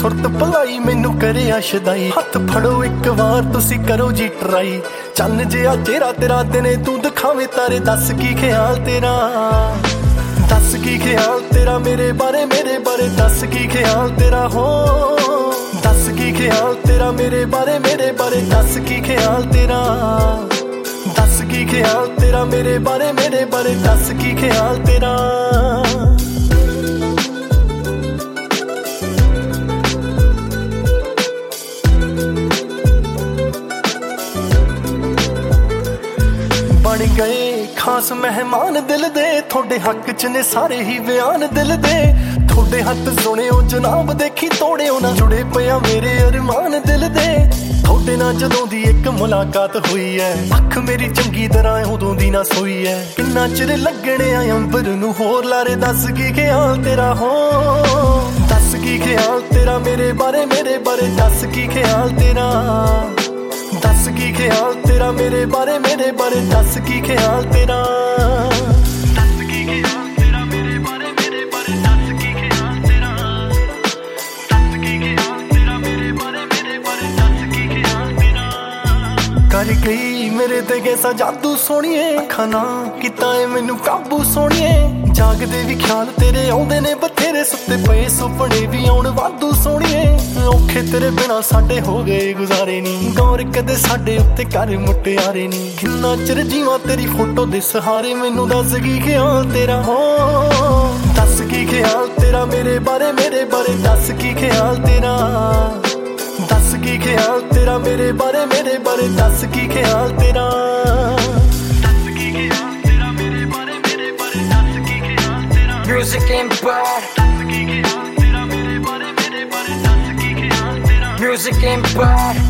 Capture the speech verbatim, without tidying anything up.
ਸੁਰਤ ਭਲਾਈ ਮੈਨੂੰ ਕਰਿਆ ਸ਼ਦਾਈ। ਹੱਥ ਫੜੋ ਇੱਕ ਵਾਰ ਤੁਸੀਂ ਕਰੋ ਜੀ ਟਰਾਈ। ਚੰਨ ਜਿਹਾ ਚਿਹਰਾ ਤੇਰਾ ਦਿਨੇ ਤੂੰ ਦਿਖਾਵੇਂ ਤਾਰੇ। ਦੱਸ ਕੀ ਖਿਆਲ ਤੇਰਾ, ਦੱਸ ਕੀ ਖਿਆਲ ਤੇਰਾ ਮੇਰੇ ਬਾਰੇ, ਮੇਰੇ ਬਾਰੇ ਦੱਸ ਕੀ ਖਿਆਲ ਤੇਰਾ ਹੋ। ਦੱਸ ਕੀ ਖਿਆਲ ਤੇਰਾ ਮੇਰੇ ਬਾਰੇ, ਮੇਰੇ ਬਾਰੇ ਦੱਸ ਕੀ ਖਿਆਲ ਤੇਰਾ। ਦੱਸ ਕੀ ਖਿਆਲ ਤੇਰਾ ਮੇਰੇ ਬਾਰੇ, ਮੇਰੇ ਬਾਰੇ ਦੱਸ ਕੀ ਖਿਆਲ ਤੇਰਾ। ਬਣ ਗਏ ਖਾਸ ਮਹਿਮਾਨ ਦਿਲ ਦੇ, ਤੁਹਾਡੇ ਹੱਕ ਚ ਨੇ ਸਾਰੇ ਹੀ ਬਿਆਨ ਦਿਲ ਦੇ। ਤੁਹਾਡੇ ਹੱਥ ਸੁਣਿਓ ਜਨਾਬ ਦੇਖੀ ਤੋੜਿਓ ਨਾ, ਜੁੜੇ ਪਿਆ ਮੇਰੇ ਅਰਮਾਨ ਦਿਲ ਦੇ। ਤੁਹਾਡੇ ਨਾਲ ਜਦੋਂ ਦੀ ਇੱਕ ਮੁਲਾਕਾਤ ਹੋਈ ਐ, ਅੱਖ ਮੇਰੀ ਚੰਗੀ ਤਰ੍ਹਾਂ ਉਦੋਂ ਦੀ ਨਾ ਸੋਈ ਐ। ਕਿੰਨਾ ਚਿਰ ਲੱਗਣੇ ਆ ਅੰਬਰ ਨੂੰ ਹੋਰ ਲਾਰੇ। ਦੱਸ ਕੀ ਖਿਆਲ ਤੇਰਾ ਹੋ, ਦੱਸ ਕੀ ਖਿਆਲ ਤੇਰਾ ਮੇਰੇ ਬਾਰੇ, ਮੇਰੇ ਬਾਰੇ ਦੱਸ ਕੀ ਖਿਆਲ ਤੇਰਾ। ਦੱਸ ਕੀ ਖਿਆਲ ਤੇਰਾ ਮੇਰੇ ਬਾਰੇ, ਮੇਰੇ ਬਾਰੇ ਦੱਸ ਕੀ ਖਿਆਲ ਤੇਰਾ। ਦੱਸ ਕੀ ਖਿਆਲ ਤੇਰਾ ਮੇਰੇ ਬਾਰੇ, ਮੇਰੇ ਬਾਰੇ ਦੱਸ ਕੀ ਖਿਆਲ ਤੇਰਾ। ਦੱਸ ਕੀ ਖਿਆਲ ਤੇਰਾ ਮੇਰੇ ਬਾਰੇ, ਮੇਰੇ ਬਾਰੇ ਦੱਸ ਕੀ ਖਿਆਲ ਤੇਰਾ। ਕਰ ਗਈ ਮੇਰੇ ਤੇ ਕੈਸਾ ਜਾਦੂ ਸੋਹਣੀਏ, ਅੱਖਾਂ ਨਾ ਕੀਤਾ ਏ ਮੈਨੂੰ ਕਾਬੂ ਸੋਹਣੀਏ। ਜਾਗਦੇ ਵੀ ਖਿਆਲ ਤੇਰੇ ਆਉਂਦੇ ਨੇ ਬਥੇਰੇ, ਸੁੱਤੇ ਪਏ ਸੁਪਨੇ ਵੀ ਆਉਣ ਵਾਧੂ ਸੋਹਣੀਏ। ਔਖੇ ਤੇਰੇ ਬਿਨਾ ਸਾਡੇ ਹੋ ਗਏ ਗੁਜ਼ਾਰੇ ਨੀ, ਗੌਰ ਕਦੇ ਸਾਡੇ ਉੱਤੇ ਕਰ ਮੁਟਿਆਰੇ ਨੀ। ਕਿੰਨਾ ਚਿਰ ਜੀਵਾਂ ਤੇਰੀ ਫੋਟੋ ਦੇ ਸਹਾਰੇ, ਮੈਨੂੰ ਦੱਸ ਕੀ ਖਿਆਲ ਤੇਰਾ ਹੋ। ਦੱਸ ਕੀ ਖਿਆਲ ਤੇਰਾ ਮੇਰੇ ਬਾਰੇ, ਮੇਰੇ ਬਾਰੇ ਦੱਸ ਕੀ ਖਿਆਲ ਤੇਰਾ। ਦੱਸ ਕੀ ਖਿਆਲ ਤੇਰਾ ਮੇਰੇ ਬਾਰੇ, ਮੇਰੇ ਬਾਰੇ ਦੱਸ ਕੀ ਖਿਆਲ ਤੇਰਾ। ਦੱਸ ਕੀ ਖਿਆਲ ਤੇਰਾ ਮੇਰੇ ਬਾਰੇ, ਮੇਰੇ ਬਾਰੇ ਦੱਸ ਕੀ ਖਿਆਲ ਤੇਰਾ। Music Empire, ਦੱਸ ਕੀ ਖਿਆਲ ਤੇਰਾ ਮੇਰੇ ਬਾਰੇ, ਮੇਰੇ ਬਾਰੇ ਦੱਸ ਕੀ ਖਿਆਲ ਤੇਰਾ। Music Empire,